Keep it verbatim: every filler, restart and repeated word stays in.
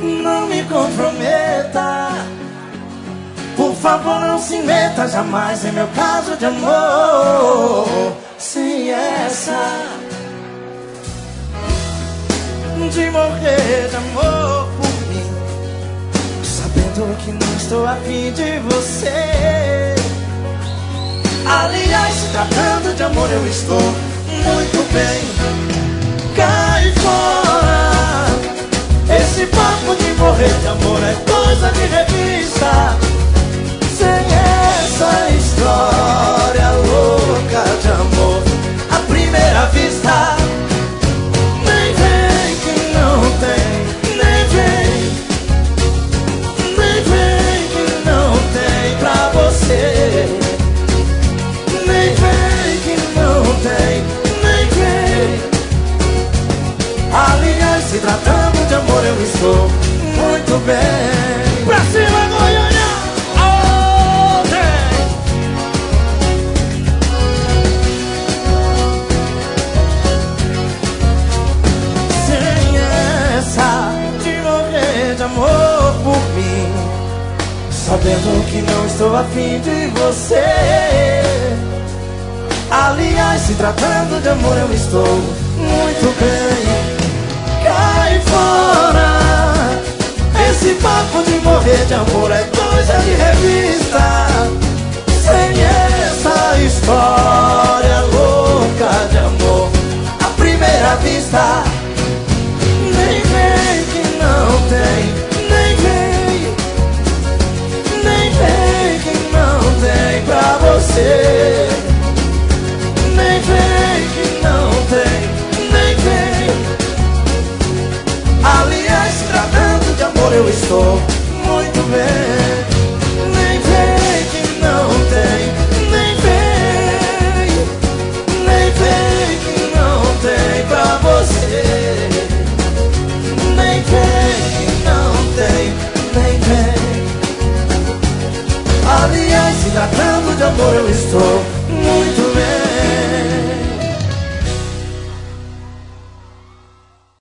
Não me comprometa, por favor não se meta jamais em meu caso de amor. Sem essa de morrer de amor por mim, sabendo que não estou afim de você. Aliás, se tratando de amor eu estou muito bem. Cai fora, esse papo de morrer de amor é coisa de revista. Sem essa história louca de amor à primeira vista. Nem vem que não tem, nem vem, nem vem que não tem pra você. Nem vem que não tem, nem vem. Aliás, se tratando de amor eu estou muito bem. Pra cima, Goiânia! Amor por mim, sabendo que não estou afim de você. Aliás, se tratando de amor eu estou muito bem. Cai fora, esse papo de morrer de amor é coisa de revista. Sem essa história louca de amor à primeira vista. Nem vem que não tem, nem vem, nem vem que não tem pra você. Nem vem que não tem, nem vem. Aliás, se tratando de amor eu estou muito bem. Nem vem que não tem, nem vem, nem vem que não tem pra você. Nem vem que não tem, nem vem. Aliás, se tratando de amor eu estou